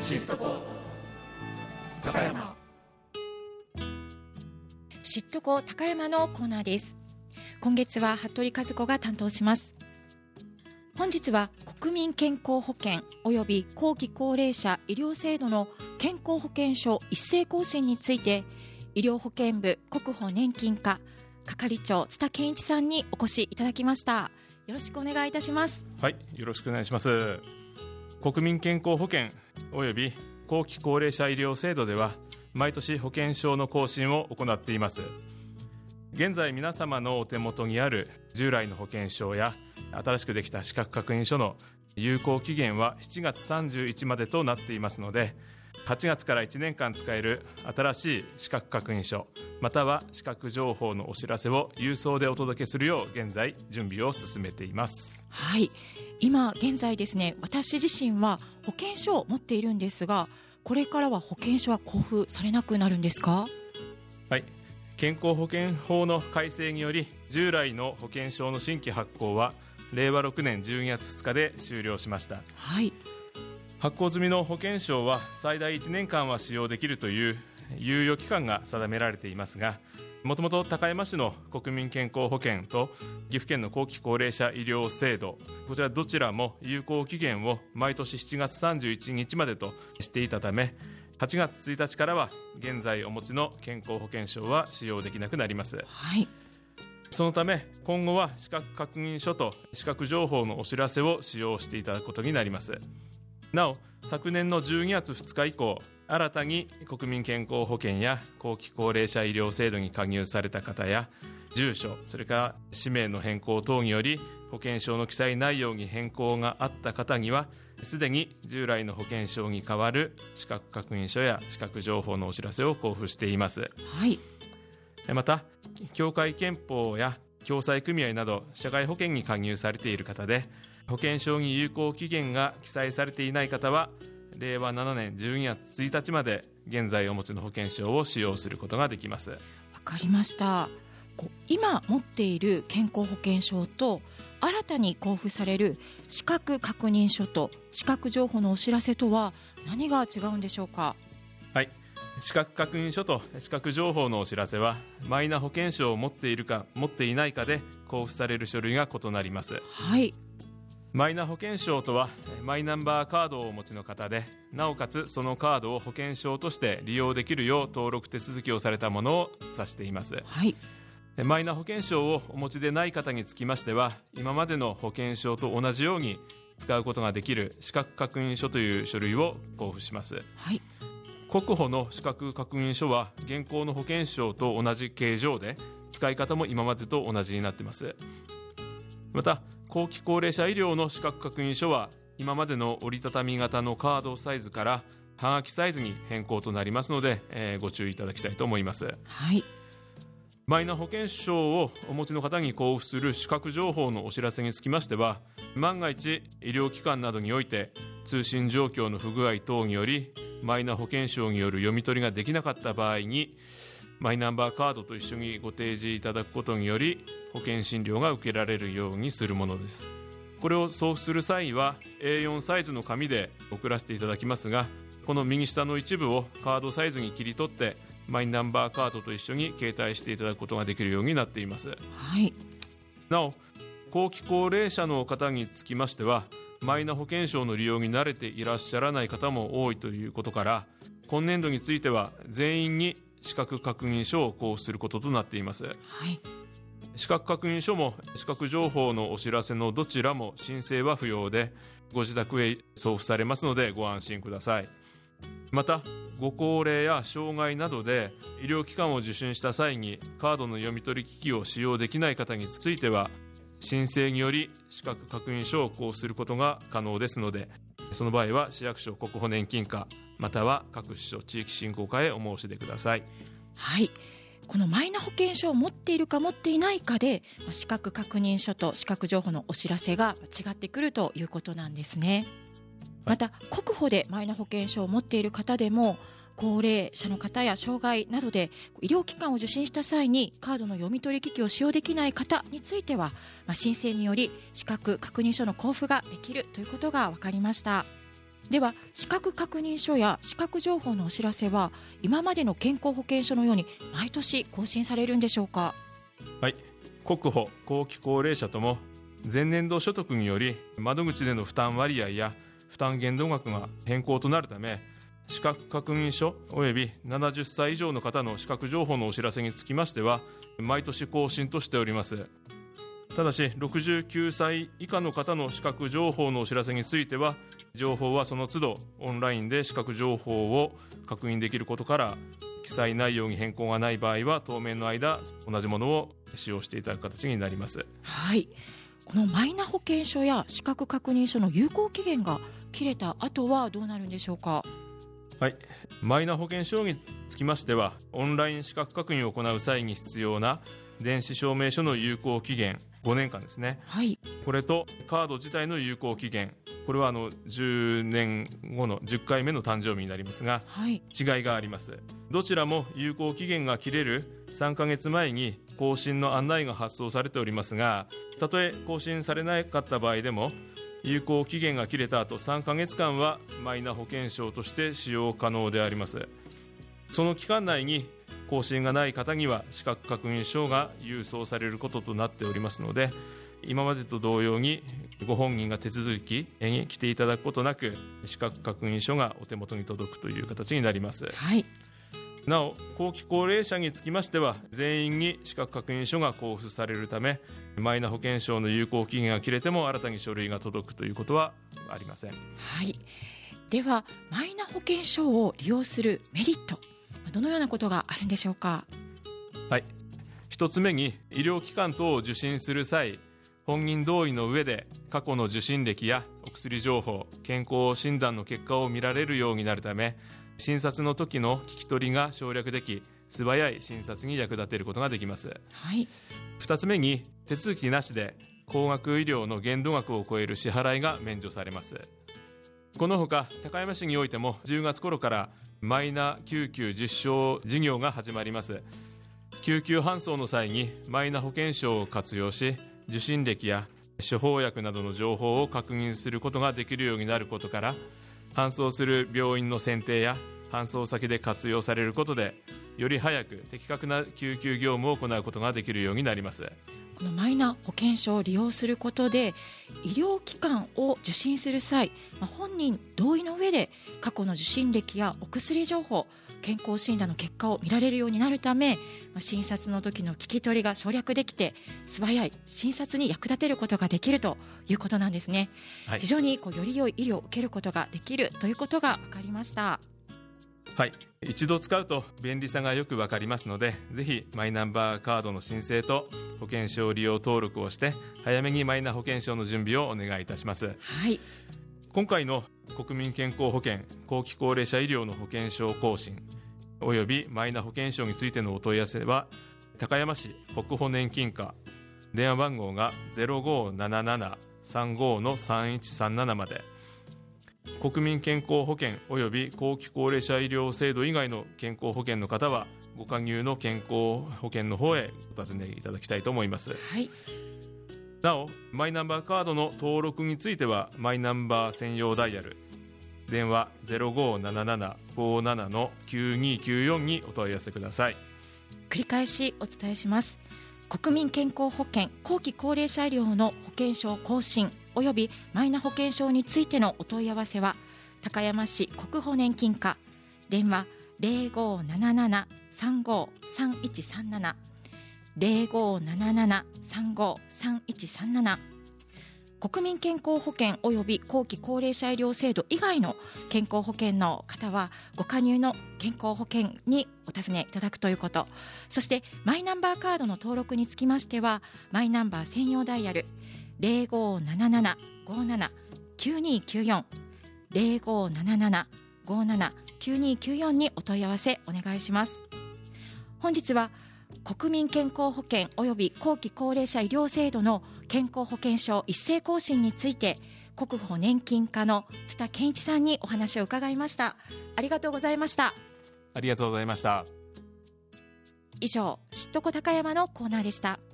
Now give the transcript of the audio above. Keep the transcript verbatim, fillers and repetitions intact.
シットコ高山シットコ高山のコーナーです。今月は服部和子が担当します。本日は国民健康保険及び後期高齢者医療制度の健康保険証一斉更新について、医療保険部国保年金課係長津田健一さんにお越しいただきました。よろしくお願いいたします。 はい、よろしくお願いします。国民健康保険及び後期高齢者医療制度では毎年保険証の更新を行っています。現在皆様のお手元にある従来の保険証や新しくできた資格確認書の有効期限はしちがつさんじゅういちまでとなっていますので、はちがつからいちねんかん使える新しい資格確認書または資格情報のお知らせを郵送でお届けするよう現在準備を進めています。 はい、今現在ですね、私自身は保険証を持っているんですが、これからは保険証は交付されなくなるんですか？ はい、健康保険法の改正により従来の保険証の新規発行はれいわろくねんじゅうにがつふつかで終了しました。 はい、 発行済みの保険証は最大いちねんかんは使用できるという猶予期間が定められていますが、もともと高山市の国民健康保険と岐阜県の後期高齢者医療制度、こちらどちらも有効期限を毎年しちがつさんじゅういちにちまでとしていたため、はちがつついたちからは現在お持ちの健康保険証は使用できなくなります。 はい、 そのため今後は資格確認書と資格情報のお知らせを使用していただくことになります。なお昨年のじゅうにがつふつか以降、新たに国民健康保険や後期高齢者医療制度に加入された方や、住所それから氏名の変更等により保険証の記載内容に変更があった方には、すでに従来の保険証に代わる資格確認書や資格情報のお知らせを交付しています。 はい、 また協会憲法や共済組合など社会保険に加入されている方で、保険証に有効期限が記載されていない方はれいわななねんじゅうにがつついたちまで現在お持ちの保険証を使用することができます。 わかりました。こう今持っている健康保険証と新たに交付される資格確認書と資格情報のお知らせとは何が違うんでしょうか？ はい、資格確認書と資格情報のお知らせはマイナ保険証を持っているか持っていないかで交付される書類が異なります。 はい、 マイナ保険証とはマイナンバーカードをお持ちの方で、なおかつそのカードを保険証として利用できるよう登録手続きをされたものを指しています。 はい、 マイナ保険証をお持ちでない方につきましては、今までの保険証と同じように使うことができる資格確認書という書類を交付します。 はい、 国保の資格確認書は現行の保険証と同じ形状で、使い方も今までと同じになっています。また後期高齢者医療の資格確認書は今までの折りたたみ型のカードサイズからはがきサイズに変更となりますので、えー、ご注意いただきたいと思います。 はい、 マイナ保険証をお持ちの方に交付する資格情報のお知らせにつきましては、万が一医療機関などにおいて通信状況の不具合等によりマイナ保険証による読み取りができなかった場合に、マイナンバーカードと一緒にご提示いただくことにより保険診療が受けられるようにするものです。これを送付する際は エーよん サイズの紙で送らせていただきますが、この右下の一部をカードサイズに切り取ってマイナンバーカードと一緒に携帯していただくことができるようになっています。 はい、 なお後期高齢者の方につきましては、マイナ保険証の利用に慣れていらっしゃらない方も多いということから、今年度については全員に資格確認書を交付することとなっています。 はい、 資格確認書も資格情報のお知らせのどちらも申請は不要で、ご自宅へ送付されますのでご安心ください。またご高齢や障害などで医療機関を受診した際にカードの読み取り機器を使用できない方については、申請により資格確認書を交付することが可能ですので、その場合は市役所国保年金課または各支所地域振興課へお申し出ください。 はい、このマイナ保険証を持っているか持っていないかで資格確認書と資格情報のお知らせが違ってくるということなんですね。また国保でマイナ保険証を持っている方でも、高齢者の方や障害などで医療機関を受診した際にカードの読み取り機器を使用できない方については、まあ、申請により資格確認書の交付ができるということが分かりました。 では資格確認書や資格情報のお知らせは今までの健康保険証のように毎年更新されるんでしょうか？ はい、国保、後期高齢者とも前年度所得により窓口での負担割合や負担限度額が変更となるため、資格確認書およびななじゅっさい以上の方の資格情報のお知らせにつきましては毎年更新としております。ただしろくじゅうきゅうさい以下の方の資格情報のお知らせについては情報はその都度オンラインで資格情報を確認できることから、記載内容に変更がない場合は当面の間同じものを使用していただく形になります。 はい、このマイナ保険証や資格確認書の有効期限が切れた後はどうなるんでしょうか？ はい、マイナ保険証につきましてはオンライン資格確認を行う際に必要な電子証明書の有効期限ごねんかんですね、 はい、 これとカード自体の有効期限、これはあのじゅうねんごのじゅっかいめの誕生日になりますが、 はい、 違いがあります。どちらも有効期限が切れるさんかげつまえに更新の案内が発送されておりますが、たとえ更新されなかった場合でも有効期限が切れた後さんかげつかんはマイナ保険証として使用可能であります。その期間内に更新がない方には資格確認書が郵送されることとなっておりますので、今までと同様にご本人が手続きに来ていただくことなく資格確認書がお手元に届くという形になります。 はい、 なお後期高齢者につきましては全員に資格確認書が交付されるため、マイナ保険証の有効期限が切れても新たに書類が届くということはありません。 はい、ではマイナ保険証を利用するメリット、どのようなことがあるんでしょうか？ はい、一つ目に医療機関等を受診する際、本人同意の上で過去の受診歴やお薬情報、健康診断の結果を見られるようになるため、診察の時の聞き取りが省略でき素早い診察に役立てることができます。 はい、 二つ目に手続きなしで高額医療の限度額を超える支払いが免除されます。このほか高山市においてもじゅうがつ頃からマイナ救急実証事業が始まります。救急搬送の際にマイナ保険証を活用し、受診歴や処方薬などの情報を確認することができるようになることから、搬送する病院の選定や搬送先で活用されることでより早く的確な救急業務を行うことができるようになります。 このマイナ保険証を利用することで医療機関を受診する際、本人同意の上で過去の受診歴やお薬情報、健康診断の結果を見られるようになるため、診察の時の聞き取りが省略できて素早い診察に役立てることができるということなんですね。はい、非常にこうより良い医療を受けることができるということが分かりました。 はい、一度使うと便利さがよくわかりますので、ぜひマイナンバーカードの申請と保険証利用登録をして早めにマイナ保険証の準備をお願いいたします。 はい、 今回の国民健康保険後期高齢者医療の保険証更新およびマイナ保険証についてのお問い合わせは高山市国保年金課、電話番号が ゼロごーななななさんごーのさんいちさんなな まで、国民健康保険および後期高齢者医療制度以外の健康保険の方はご加入の健康保険の方へお尋ねいただきたいと思います。 はい、 なおマイナンバーカードの登録についてはマイナンバー専用ダイヤル電話 ゼロごーななななごーななのきゅうにきゅうよん にお問い合わせください。 繰り返しお伝えします。国民健康保険後期高齢者医療の保険証更新およびマイナ保険証についてのお問い合わせは高山市国保年金課、電話 ゼロごーななななさんごーさんいちさんなな ゼロごーななななさんごーさんいちさんなな、国民健康保険および後期高齢者医療制度以外の健康保険の方はご加入の健康保険にお尋ねいただくということ、そしてマイナンバーカードの登録につきましてはマイナンバー専用ダイヤル ゼロごーななななごーななきゅうにきゅうよん ゼロごーななななごーななきゅうにきゅうよん にお問い合わせお願いします。本日は国民健康保険および後期高齢者医療制度の健康保険証一斉更新について国保年金課の津田健一さんにお話を伺いました。ありがとうございました。 ありがとうございました。 以上、知っとこ高山のコーナーでした。